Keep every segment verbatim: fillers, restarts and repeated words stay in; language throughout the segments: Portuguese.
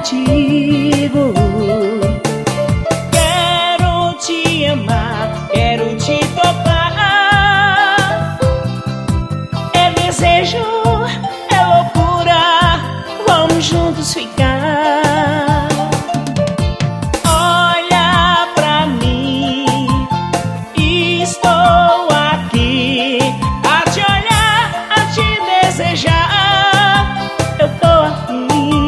contigo. Quero te amar, quero te tocar. É desejo, é loucura, vamos juntos ficar. Olha pra mim, estou aqui a te olhar, a te desejar. Eu tô afim.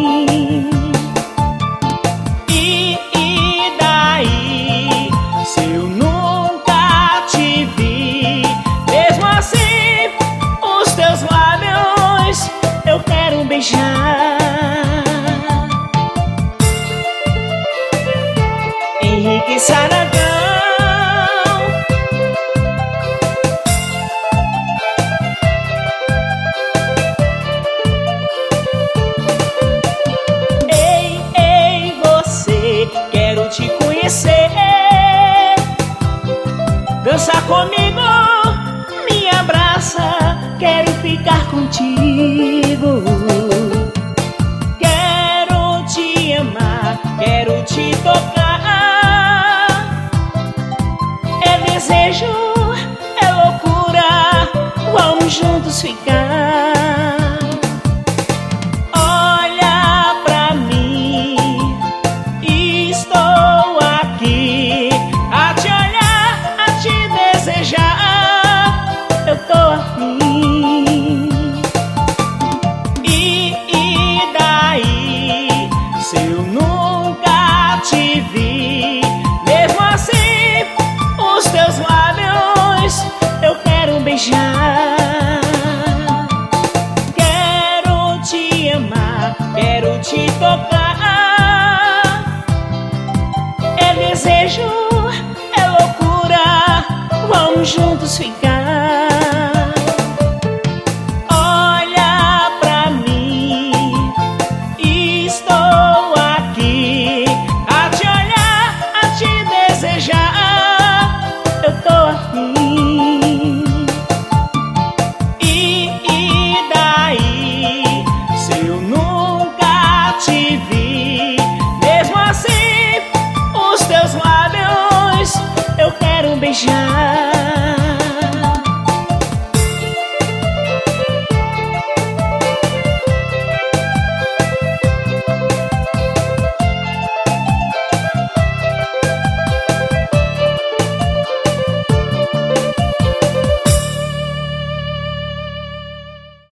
E, e daí, se eu nunca te vi, mesmo assim, os teus lábios eu quero beijar. Henrique Saragão. Ei, ei, você, quero te conhecer. Dança comigo, me abraça, quero ficar contigo. Quero te amar, quero te tocar. É desejo, é loucura, vamos juntos ficar. Olha pra mim, estou aqui a te olhar, a te desejar. Eu tô afim. E, e daí, se eu nunca te vi, mesmo assim, os teus lábios eu quero beijar. Quero te amar, quero te tocar. É desejo, é loucura, vamos juntos ficar. Olha pra mim, estou aqui a te olhar, a te desejar. Eu tô afim. E, e daí, se eu nunca te vi, mesmo assim, os teus lábios eu quero beijar.